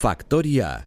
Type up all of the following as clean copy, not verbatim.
Faktoria.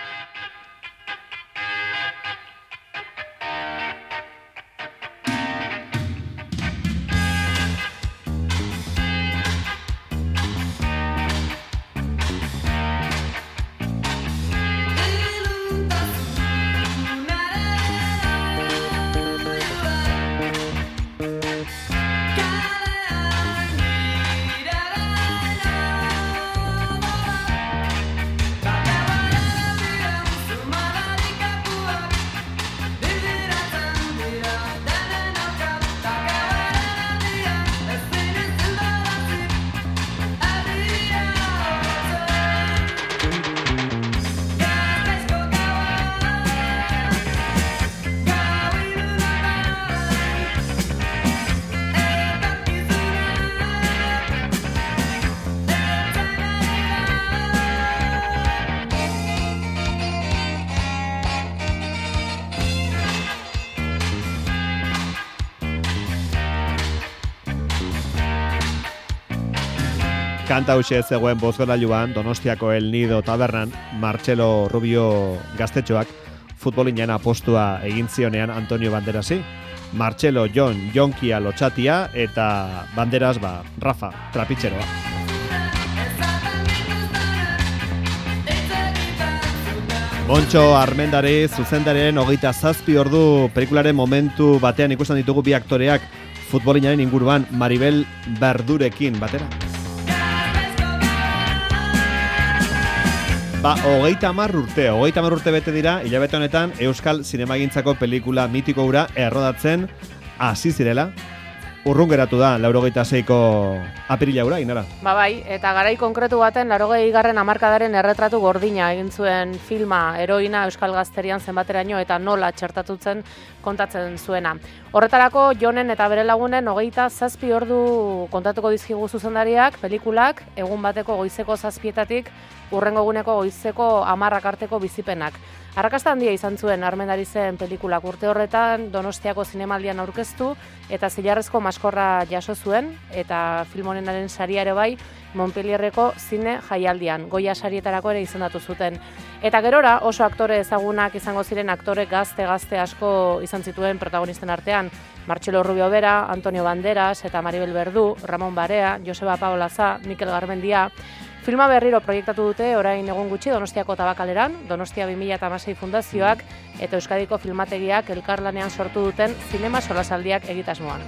Kanta hauxe zegoen bozgorailuan Donostiako El Nido tabernan Martxelo Rubio gaztetxoak futbolinen apostua egin zionean Antonio Banderasi. Martxelo Jon Jonkia Lotxatia eta Banderas Rafa Trapitxeroa. Montxo Armendari zuzendaren 27 ordu pelikularen momentu batean ikusten ditugu bi aktoreak futbolinaren inguruan Maribel Verdurekin batera. 30 urte bete dira, hilabete honetan Euskal Zinemagintzako pelikula mitiko hura errodatzen hasi zirela. Urrun geratu da, 86ko apirila hura, Inara. Bai, eta garai konkretu baten 80garren hamarkadaren erretratu gordina egin zuen filma heroina Euskal Gazterian zenbateraino eta nola txertatutzen kontatzen zuena. Horretarako Jonen eta bere lagunen 27 ordu kontatuko dizkigu zuzendariak, pelikulak, egun bateko goizeko 7:00 urrengo eguneko goizeko 10:00 arteko bizipenak. Arrakasta handia izan zuen Armendari zen pelikulak urte horretan Donostiako zinemaldian aurkeztu eta zilarrezko maskorra jaso zuen eta film honenaren saria ere bai Montpellierreko zine jaialdian Goya sarietarako ere izendatu zuten. Eta gerora oso aktore ezagunak izango ziren aktore gazte asko izan zituen protagonisten artean. Martxelo Rubio bera, Antonio Banderas eta Maribel Verdu, Ramon Barea, Joseba Paolaza, Mikel Garmendia. Filma berriro proiektatu dute orain egun gutxi Donostiako Tabakaleran, Donostia 2016 fundazioak eta Euskadiko filmategiak elkarlanean sortu duten zinema solasaldiak egitasmoan.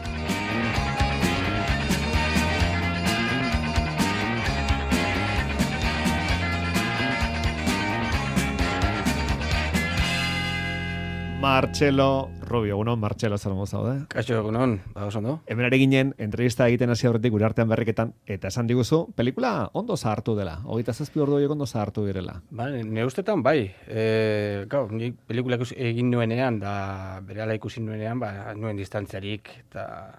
Martxelo Rubio, egunon, Martxelo zer moz zaude? Kaixo, egunon, oso ondo. Hemen ere ginen, entrevista egiten hasi aurretik gure artean berriketan, eta esan diguzu, pelikula ondo zahartu dela, 27 ordu horiek ondo zahartu direla. Ne ustetan bai, nik pelikula egin nuenean, da berehala ikusi nuenean, nuen distantziarik, eta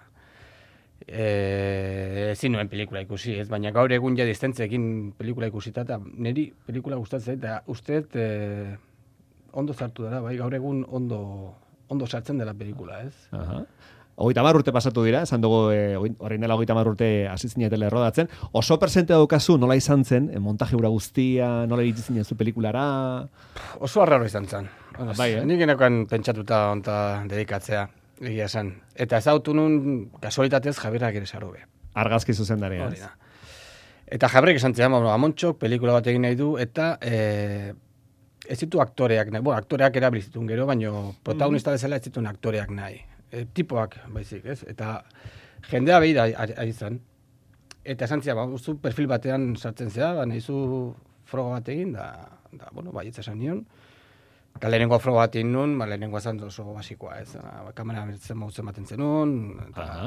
ezin nuen pelikula ikusi, ez, baina gaur egun ja distantziarekin pelikula ikusita, eta niri pelikula gustatzen, eta usteet ondo zartu dela, bai, gaur egun ondo sartzen dela pelikula, ez? 30 urte pasatu dira, esan dugu orain dela 30 urte hasi zinetela errodatzen. Oso presente daukazu nola izan zen, montaje hura guztia, nola iritsi zinen zu pelikulara? Oso arraro izan zen. Bai, Nik enekoan pentsatuta onta dedikatzea, egia esan. Eta ezautu nun kasualitatez Javier ere sarube. Argazki zuzendaria, ez? Eta Javier esan zean, Amontxok pelikula bat egin nahi du, eta ez ditu aktoreak nahi, aktoreak erabilizitun gero, baina protagonista bezala ez dituen aktoreak nahi. Tipoak, baizik, ez? Eta jendea behi da ari zen. Eta esan zia, zu perfil batean sartzen zea, nahizu froga bat egin, baietz esan nion. Eta lehenengo froga bat egin nun, lehenengo esan oso basikoa, ez? Kamera mertzen mautzen baten zenun.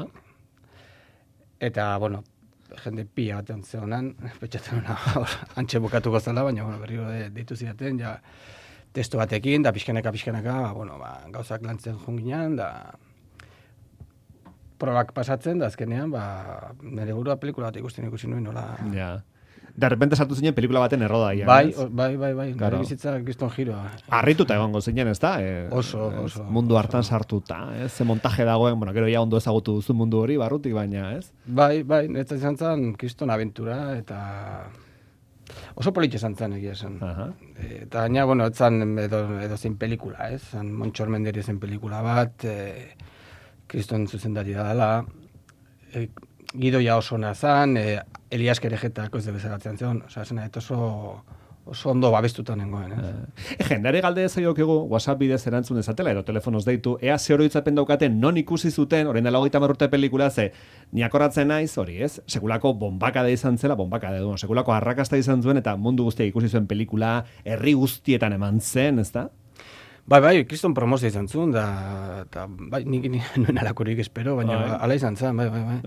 Eta, jende pila batean zehonan, petxatzen antxe bukatuko zela, baina berriro deitu zidaten, ja testu batekin, da pixkanaka, gauzak lantzen junginan, da probak pasatzen, da azkenean, nire burua pelikula bat ikusi nuen, nola... Ja. De repente sartu zinen pelikula baten errodaian. Bai. Gari bizitza kriston giroa. Arrituta egongo zinen, ez da? Oso. Mundu hartan sartuta, ez? Ze montaje dagoen, gero ja ondo ezagutu duzu mundu hori, barrutik baina, ez? Bai, netzat izan zen kriston aventura, eta Oso politxe izan zen egia esan. Aha. Eta gaina, bueno, ez zan edo zein pelikula, ez? Zan Montxor Menderi zen pelikula bat, kriston zuzendari da dela, gidoia oso ona zan, Elias Kerejetako ez bezalatzen zen, osea, zena, eta oso ondo babestuta nengoen, ez? Jendare galde zaiokigu WhatsApp bidez erantzun dezatela edo telefonoz deitu, ea ze oroitzapen daukaten non ikusi zuten, orain dela 30 urte pelikula ze, ni akoratzen naiz hori, ez? Sekulako bombakada izan zela, sekulako arrakasta izan zuen eta mundu guztia ikusi zuen pelikula, herri guztietan eman zen, ezta? Bai, kriston promozio izan zuen, da bai, nik nuen alakorik espero, baina ala izan zen,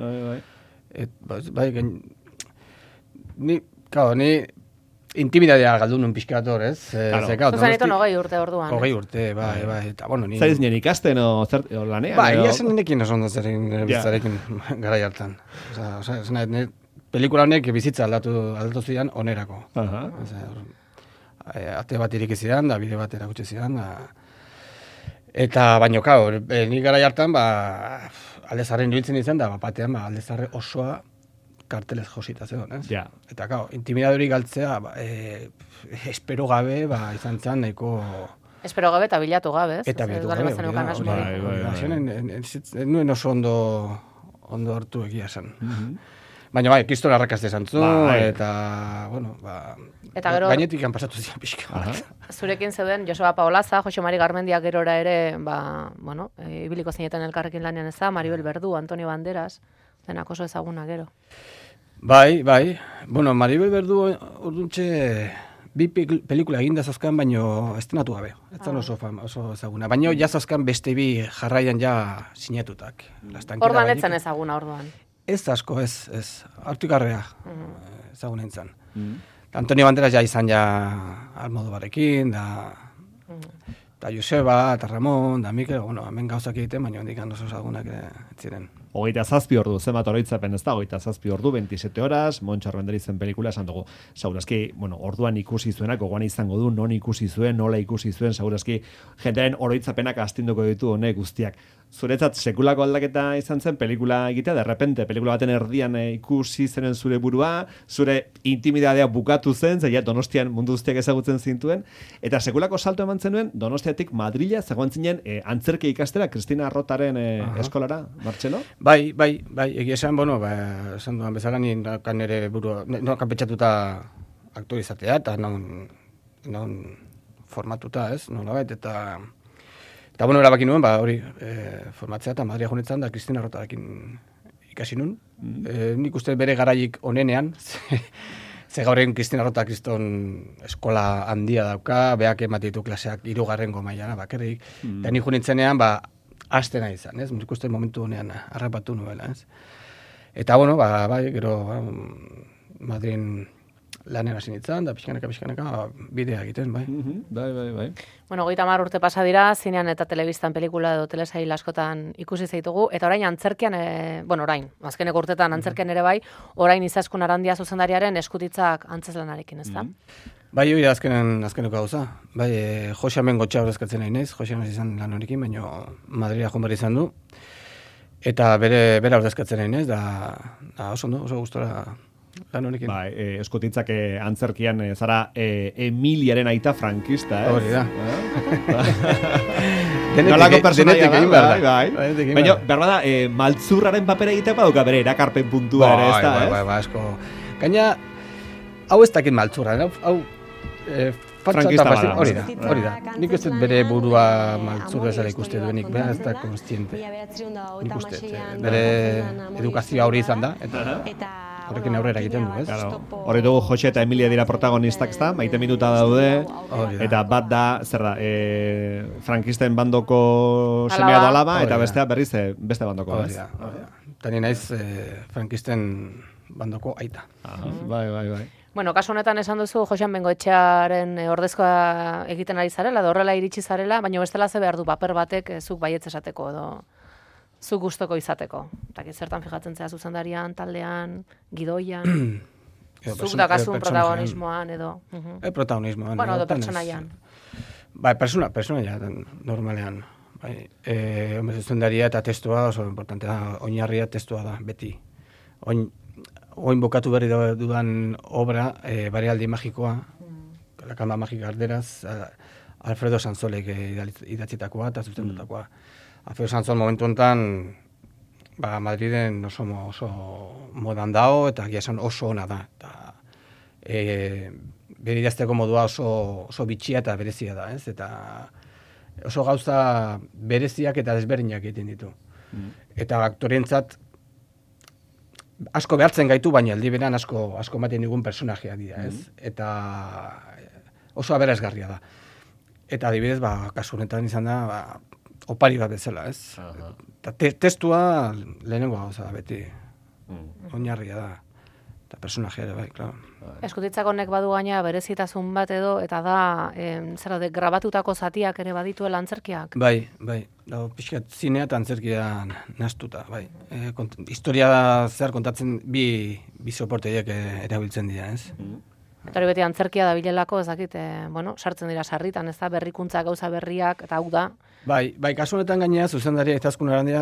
bai. Ni intimidadea galdu nun pixkator, ez? Zuzan eto 20 urte orduan. 20 urte, bai, eta bueno, ni... Zaiz nien ikasten o lanean? Bai, ia zen nekin oso ondo zarekin garai hartan. Osea, pelikula honek bizitza aldatu zidan onerako. Ate bat iriki zidan, da bide bat erakutsi zidan, eta baino, nik garai hartan, aldezarren iruditzen izan, da batean, aldezarre osoa kartelez josita zegoen, ez? Ja. Eta, intimidadori galtzea, espero gabe, izan zan, nahiko... Espero gabe eta bilatu gabe, ez? Eta bilatu gabe, nuen oso ondo hartu egia zen. Baina bai, kriston arrakaste izan zuen, eta, bueno, eta gero, gainetik han pasatu zian pixka. Zurekin zeuden Joseba Paolaza, Jose Mari Garmendiak gerora ere, bueno, ibiliko zineten elkarrekin lanean ez da, Maribel Berdu, Antonio Banderas, denak oso ezaguna gero. Bai. Bueno, Maribel Berdu orduntxe bi pelikula eginda zazkan, baino estrenatu gabe. Ez zan oso ezaguna. Baina jazazkan beste bi jarraian ja sinatutak. Orduan etzen ezaguna, orduan. Ez asko, ez. Artikarrea ezaguna entzan. Antonio Banderas ja izan ja Almodovarekin, da Joseba, eta Ramon, da Mikel, bueno, hemen gauzak egiten, baina hondikan oso ezagunak ziren. 27 ordu, zenbat oroitzapen ez da, 27 ordu, 27 horas, Montxor Menderi zen pelikula, esan dugu, saurazki, bueno, orduan ikusi zuenak, gogoan izango du, non ikusi zuen, nola ikusi zuen, saurazki, jendearen oroitzapenak astinduko ditu honek guztiak. Zuretzat, sekulako aldaketa izan zen pelikula egitea, de repente, pelikula baten erdian ikusi zenen zure burua, zure intimidadea bukatu zen, zeia Donostian mundu guztiak ezagutzen zintuen, eta sekulako salto eman zenuen, Donostiatik Madrila, zegoen zinen antzerki ikastera, Kristina Arrotaren eskolara, Martxelo? Bai, egia esan, bueno, esan duan bezala, nirekan ere burua, norakan petxatuta aktorizatea, eta non formatuta, ez, nolabait, eta bueno, erabaki nuen, hori, formatzea eta Madria junetzen da Kristina Arrotarekin ikasi nun. Nik uste bere garaik onenean, ze gaur egin Kristina Arrota kriston eskola handia dauka, beak ematitu klaseak 3. mailara bakarrik, eta nik junitzenean, astena izan, ez? Nik uste momentu honean harrapatu nuela, ez? Eta, bueno, bai, gero Madrin lanen hasi nintzen, da pixkanaka bidea egiten, bai. Bai. Bueno, 30 urte pasa dira, zinean eta telebistan pelikula edo telesail askotan ikusi zaitugu, eta orain antzerkian, azkeneko urtetan antzerkian ere bai, orain Izaskun Arandia zuzendariaren eskutitzak antzeslanarekin, ez da? Bai, hori azkeneko gauza. Bai, Jose Amengotxa horrezkatzen nahi naiz, Jose Amengotxa izan lan honekin, baina Madrila joan behar izan du. Eta bere ordezkatzen nahi naiz, da oso ondo, oso gustora lan honekin. Bai, eskutitzak antzerkian zara Emiliaren aita frankista, ez? Hori da. Nolako personaia da, bai. Baina, behar bada, maltzurraren papera egiteak baduka bere erakarpen puntua ere, ez da, ez? Bai, asko. Gaina, hau ez dakit maltzurra, hau frankista bada. Hori da. Nik ez dut bere burua maltzurra ezala ikuste duenik, behar ez da konstiente. Nik uste, bere edukazioa hori izan da, eta horrekin aurrera egiten du, ez? Hori dugu Jose eta Emilia dira protagonistak, ez da? Maite minuta daude, eta bat da, zer da, frankisten bandoko semea da alaba, eta bestea berriz beste bandoko, ez? Hori da. Tani naiz frankisten bandoko aita. Bai. Bueno, kasu honetan esan duzu Josean Bengoetxearen ordezkoa egiten ari zarela, edo horrela iritsi zarela, baina bestela ze behar du paper batek zuk baietz esateko edo zuk gustoko izateko. Eta zertan fijatzen zea zuzendarian, taldean, gidoian, zuk dakazun protagonismoan edo. Protagonismoan. Bueno, edo pertsonaian. Bai, pertsonaia normalean. Zuzendaria eta testua oso importantea da, oinarria testua da, beti. oin bokatu berri dudan obra, Barealdi magikoa, La Cama Mágica erderaz, Alfredo Sanzolek idatzitakoa eta zuzendutakoa. Alfredo Sanzol momentu honetan, Madriden oso modan dao, eta egia esan oso ona da. Bere idazteko modua oso bitxia eta berezia da, ez? Eta oso gauza bereziak eta desberdinak egiten ditu. Eta aktorientzat asko behartzen gaitu, baina aldi beran asko ematen digun personajea dira, ez? Eta oso aberasgarria da. Eta adibidez, kasu honetan izan da, opari bat bezala, ez? Eta testua lehenengo gauza da, beti. Oinarria da. Eta personajea ere, bai, klaro. Eskutitzak honek badu gaina berezitasun bat edo, eta da, grabatutako zatiak ere badituela antzerkiak? Bai. Da, pixkat zinea eta antzerkia nahastuta, bai. Historia zehar kontatzen bi soporteiek erabiltzen dira, ez? Eta hori beti antzerkia da bilelako, ezakit, sartzen dira sarritan, ez da, berrikuntza gauza berriak, eta hau da. Bai, kasu honetan gainea, zuzendaria eta azkun erandia,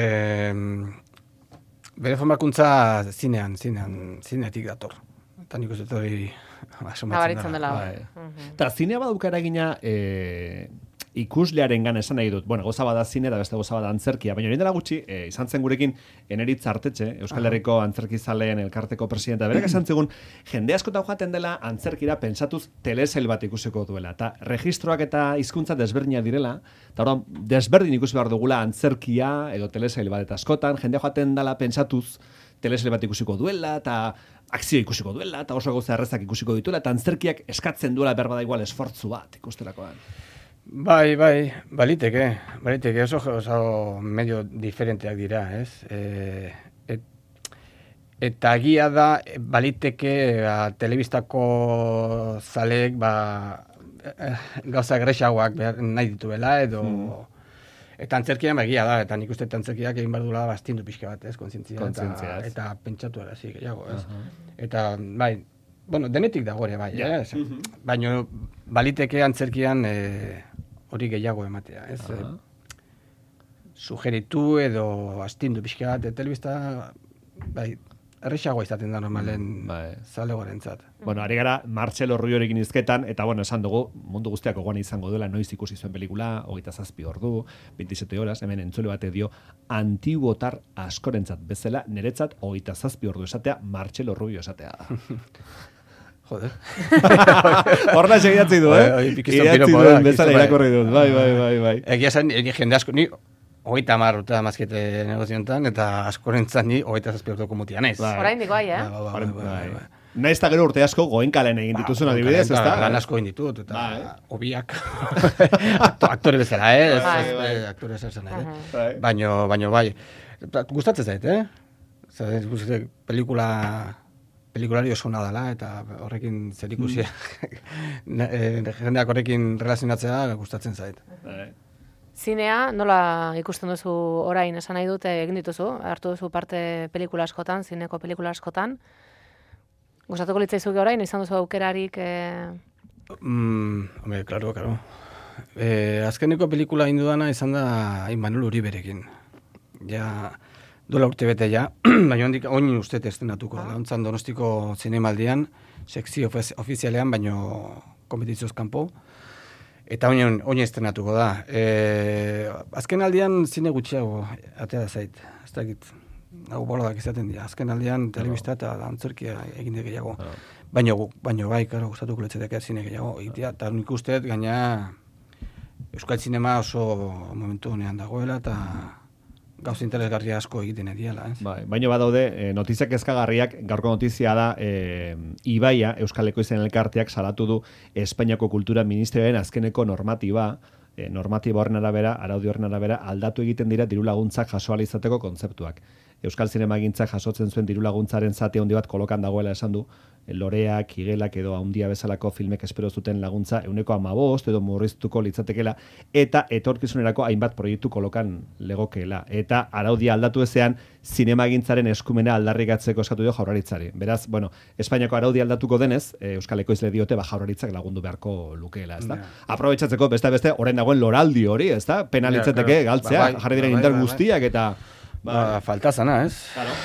bere formakuntza zinetik dator. Eta nik uste hori abaritzen dela. Eta zinea baduka eragina ikuslearen gan esan nahi dut. Bueno, goza bada zine eta beste goza bada antzerkia. Baina hori dela gutxi, izan zen gurekin Eneritz Artetxe, Euskal Herriko antzerkizaleen elkarteko presidenta. Berak esan zegun, jende askotan joaten dela antzerkira pentsatuz telesail bat ikusiko duela. Eta registroak eta hizkuntza desberdinak direla. Eta hori desberdin ikusi behar dugula antzerkia edo telesail bat. Eta askotan jende joaten dela pentsatuz telesail bat ikusiko duela, eta akzio ikusiko duela, eta oso gauza errezak ikusiko dituela, eta antzerkiak eskatzen duela berbada igual esfortzu bat ikusterakoan. Bai, baliteke, oso medio diferenteak dira, ez? Eta agia da, baliteke telebistako zaleek gauza grexagoak nahi dituela, edo... Eta antzerkian egia da, eta nik uste antzerkiak egin behar duela bastindu pixka bat, ez, kontzientzia eta pentsatu arazi gehiago, ez. Eta, bai, denetik dago ere, bai, baina baliteke antzerkian hori gehiago ematea, ez. Sugeritu edo astindu pixka bat, telebista, bai, errexagoa izaten da normalen zalegoarentzat. Bueno, ari gara Martxelo Rubiorekin hizketan, eta esan dugu, mundu guztiak gogoan izango duela, noiz ikusi zuen pelikula, 27 ordu, 27 horas, hemen entzule bate dio, antibotar askorentzat bezala, niretzat 27 ordu esatea, Martxelo Rubio esatea. Joder. Horna segidatzi du, Idatzi duen bezala irakorri dut, bai. Egia zen, jende asko, ni 30 urte mazkete negoziontan, eta askorentzat ni 27 orduko mutia naiz. Oraindik bai, Bai. Naiz eta gero urte asko goenkalen egin dituzun adibidez, ezta? Lan asko egin ditut, eta obiak. Aktore bezala, aktore bezala, Baina, bai. Gustatzen zait, pelikulari oso ona dela, eta horrekin zer ikusi. Jendeak horrekin relazionatzea gustatzen zait. Zinea, nola ikusten duzu orain, esan nahi dute egin dituzu, hartu duzu parte pelikula askotan, zineko pelikula askotan. Gustatuko litzaizuke orain, izan duzu aukerarik... Hombre, klaro. Azkeneko pelikula indudana izan da Imanol Uriberekin. Ja, dola urte bete ja, baina oin uste estenatuko da. Ontzan Donostiko zinemaldian, sekzio ofizialean, baino kompetizioz kanpo. Eta oin estrenatuko da. Azken aldian zine gutxiago atea da zait. Ez dakit, hau boladak izaten dira. Azken aldian telebista eta antzerkia egin gehiago. Baina bai, karo, gustatuko letzetek zine gehiago. Eta nik usteet gaina Euskal Zinema oso momentu honean dagoela, eta gauz interesgarria asko egiten ediela. Baina badaude, notiziak ezkagarriak, gaurko notizia da, Ibaia, Euskal Ekoizien elkarteak salatu du Espainiako Kultura Ministerioaren azkeneko normatiba horren arabera, araudi horren arabera, aldatu egiten dira diru laguntzak jaso ahal izateko kontzeptuak. Euskal Zinemagintzak jasotzen zuen diru laguntzaren zati handi bat kolokan dagoela esan du, Loreak, Igelak edo Haundia bezalako filmek espero zuten laguntza 15% edo murriztuko litzatekela, eta etorkizunerako hainbat proiektu kolokan legokeela. Eta araudia aldatu ezean, Zinemagintzaren eskumena aldarrikatzeko eskatu dio Jaurlaritzari. Beraz, Espainiako araudia aldatuko denez, Euskal Ekoizle diote Jaurlaritzak lagundu beharko lukeela, ezta? Aprobetxatzeko beste orain dagoen loraldi hori, ezta? Penalitzateke galtzea, jarri diren indar guztiak eta... Falta zana, ez? Claro.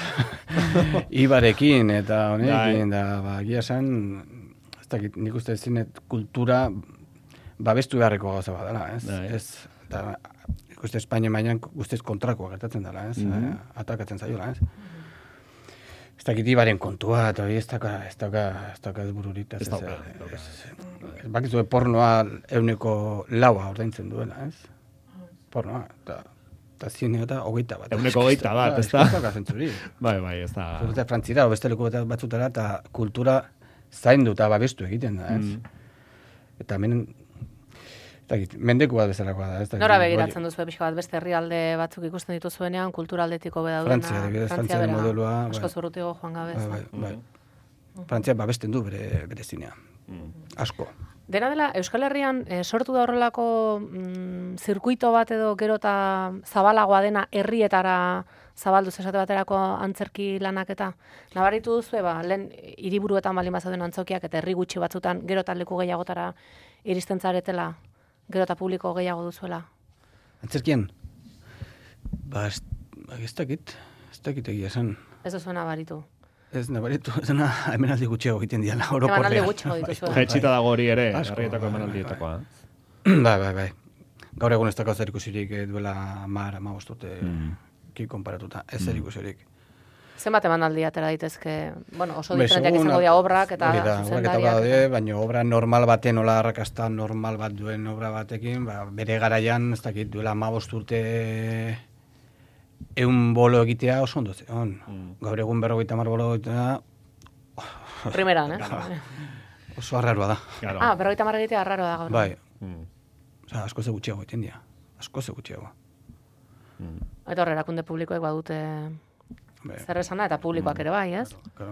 Ibarekin eta honekin, da, egia esan, ez dakit, nik uste zinet kultura babestu beharreko gauza bat dela, ez? Ez, da, nik uste Espainia mailan guztiz kontrakoa gertatzen dela, ez? Atakatzen zaiola, ez? Ez dakit ibaren kontua, eta hori ez dauka ez bururit. Ez dauka. Bakizue pornoa 100% ordaintzen duela, ez? Pornoa, eta zinea eta 21. 21, ez da? Ez dauka zentzuri. Bai, ez da. Eta frantzira, beste leku batzutara, eta kultura zaindu eta babestu egiten da, ez? Eta hemen mendeku bat bezalakoa da. Nora begiratzen duzu pixka bat beste herrialde batzuk ikusten dituzuenean, kulturaldetiko beda duena. Frantzia modelua. Asko zurrutigo joan gabe. Bai. Frantzia babesten du bere zinea. Asko. Dena dela, Euskal Herrian sortu da horrelako zirkuito bat edo gero eta zabalagoa dena herrietara zabalduz esate baterako antzerki lanak eta nabaritu duzu, lehen hiriburuetan baldin bazauden antzokiak eta herri gutxi batzutan gero eta leku gehiagotara iristen zaretela. Gero eta publiko gehiago duzuela? Antzerkian? Ez dakit egia esan. Ez duzu nabaritu? Ez nabaritu, ez dena emenaldi gutxiago egiten diala, orokorrean. Emenaldi gutxiago dituzu. Jaitsita dago hori ere, herrietako emenaldietakoa. Bai. Gaur egun ez dakau zer ikusirik duela 10-15 urte konparatuta, ez zer ikusirik. Zenbat emanaldi atera daitezke, oso diferenteak izango dira obrak eta zuzendariak. Baina obra normal baten, ola arrakasta normal bat duen obra batekin, bere garaian, ez dakit, duela 15 urte 100 bolo egitea oso ondo zeon. Gaur egun 50 bolo egitea... Primeran, Oso arraroa da. 50 egitea arraroa da gaur. Bai. Asko ze gutxiago egiten dira. Asko ze gutxiago. Eta hor, erakunde publikoek badute... Zer esana eta publikoak ere bai, ez? Claro.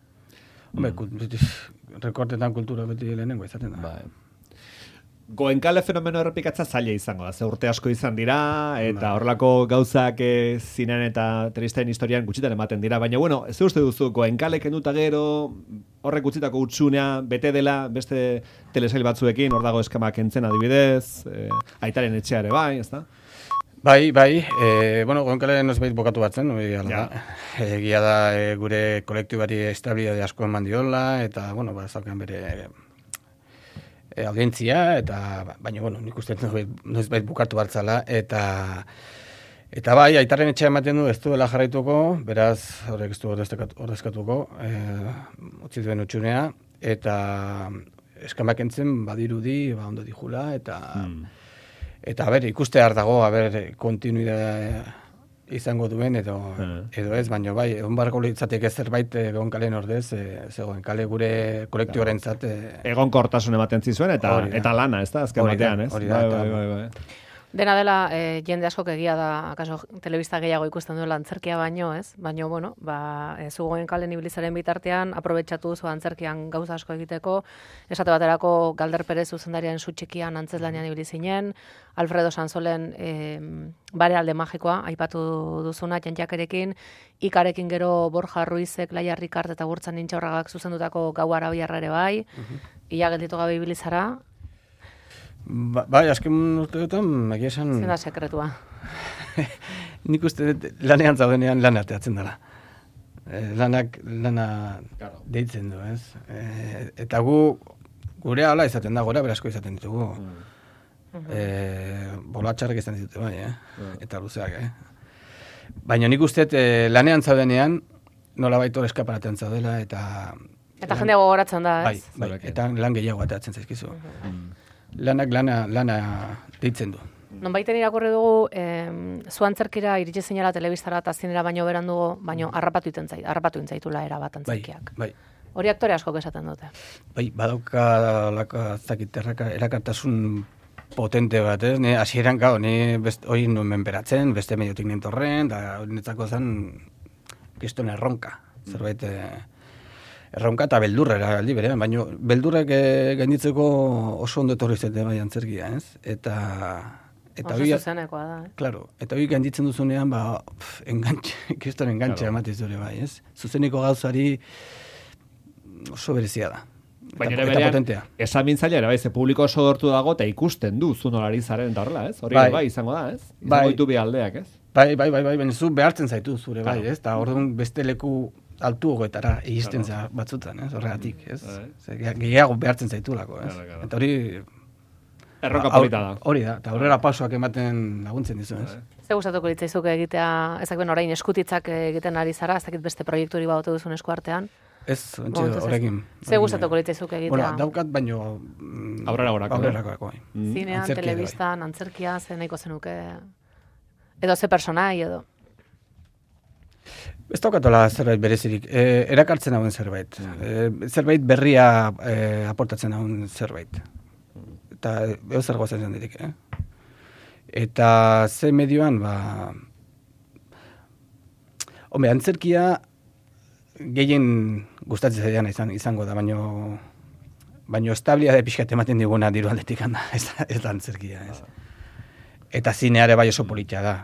Rekortetan kultura beti lehenengo izaten da. Bai. Goenkale fenomeno errepikatza zaila izango da. Ze urte asko izan dira, eta horrelako gauzak zinean eta telebistaren historian gutxitan ematen dira. Baina, ez uste duzu, Goenkale kenduta gero, horrek utzitako utxunea, bete dela, beste telesail batzuekin, hor dago eskamak entzen adibidez, aitaren etxea ere bai, ez da? Bai, Goenkale nozbait bokatu batzen, egia da gure kolektibari estabilitate asko eman diola, eta, zaukan bere audientzia, eta, baina, nik uste nozbait bukatu batzala, eta bai, aitaren etxea ematen du ez duela jarraituko, beraz, horrek ez du ordezkatuko, utzi duen utxunea, eta eskamak entzen badirudi, ondo dijula, eta ikuste har dago, kontinuidade izango duen edo ez, baina bai, egon barko litzateke zerbait Goenkalen ordez, Goenkale gure kolektiborentzat egonkortasun ematen zizuen eta lana, ez da, azken batean, ez? Bai. Dena dela, jende askok egia da, akaso telebista gehiago ikusten duela antzerkia baino, ez? Baina, zu Goenkalen ibilizaren bitartean, aprobetxatu zu antzerkian gauza asko egiteko, esate baterako Galder Perez zuzendarian Sutxikian antzeslanean ibili zinen, Alfredo Sansolen bare alde magikoa, aipatu duzuna, jantjakerekin, Ikarekin gero Borja Ruizek, Laia Rikart eta Burtzan Nintxaurragak zuzendutako Gau Arabiarra ere bai, ia gelditu gabe ibilizara. Bai, azken urteetan, egia esan... Zer da sekretua? Nik uste lanean zaudenean lana teatzen dela. Lana deitzen du, ez? Eta gure ala izaten da, gora berasko izaten ditugu. Bolatxarrek izan ditute, bai, eta luzeak, Baina nik uste lanean zaudenean, nola baitor eskaparaten zaudela, eta... Eta jende gogoratzen da, ez? Bai, eta lan gehiago ateatzen zaizkizu. Lanak lana deitzen du. Nonbaiten irakurri dugu, zu antzerkira iritsi zinela telebistara eta zinera baino berandugo, baino harrapatu intzaitula era bat antzerkiak. Bai. Hori aktore asko esaten dute. Bai, badauka erakartasun potente bat, ez? Ni hasieran gau, ni hori nuen menperatzen, beste mediotik nintorren, eta hori netzako zen kriston erronka. Zerbait erronka eta beldurra aldi berean, baina beldurrek gainditzeko oso ondo etorri zete bai antzerkia, ez? Eta oso zuzenekoa da, Claro, eta hori gainditzen duzunean, kriston engantxe amatiz dure bai, ez? Zuzeneko gauzari oso berezia da. Baina ere berean, esan bintzaila ere, ze publiko oso dortu dago, eta ikusten du zu nolari zaren eta horrela, ez? Hori bai izango da, ez? Izango ditu bi aldeak, ez? Bai, baina zu behartzen zaitu zure, bai, ez? Eta orduan beste leku altuagoetara iristen za batzutan, ez? Horregatik, ez? Gehiago behartzen zaitulako, ez? Eta hori... Erronka polita da. Hori da, eta aurrera pausoak ematen laguntzen dizu, ez? Ze gustatuko litzaizuke egitea, ezak orain eskutitzak egiten ari zara, ez dakit beste proiekturi baute duzun esku artean? Ez, horrekin. Ze gustatuko litzaizuke egitea? Bueno, daukat baino... Aurreragorako. Zinean, telebistan, antzerkia, ze nahiko zenuke... Edo ze personai, edo... Ez daukatola zerbait berezirik. Erakartzen hauen zerbait. Zerbait berria aportatzen hauen zerbait. Eta edo zer gozatzen ditik, Eta ze medioan, Hombre, antzerkia gehien gustatzen zaidan izango da, baino estabilia de pixkat ematen diguna diru aldetik handa, ez da antzerkia, ez. Eta zineare bai oso politia da.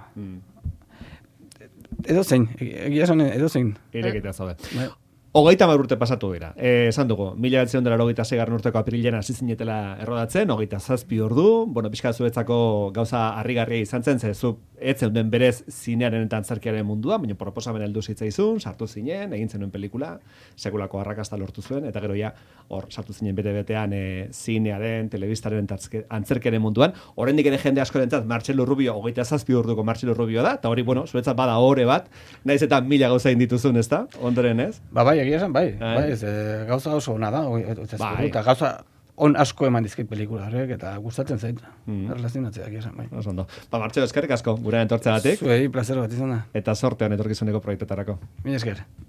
Edo zein, egia esan edo zein. Irekitea zaude. 30 urte pasatu dira. Esan dugu, 1986 urteko apirilean hasi zinetela errodatzen, 27 ordu, pixka zuetzako gauza harrigarria izan zen, zu ez zeuden berez zinearen eta antzerkiaren mundua, baina proposamen heldu zitzaizun, sartu zinen, egin zenuen pelikula, sekulako arrakasta lortu zuen, eta gero ja, hor sartu zinen bete-betean zinearen, telebistaren eta antzerkiaren munduan. Oraindik ere jende askorentzat Martxelo Rubio, 27 orduko Martxelo Rubio da, eta hori, zuetzat bada ore bat, naiz eta 1000 gauza indituzun, ezta? Ondoren, ez? Bai, egia esan, bai, gauza oso ona da, eta gauza on asko eman dizkit pelikula horrek, eta gustatzen zait, erlazionatzea, egia esan, bai. Osondo. Martxelo, eskerrik asko, gure entortzeagatik. Zuei, placer bat izan da. Eta sortean etorkizuneko proiektetarako. Mila esker.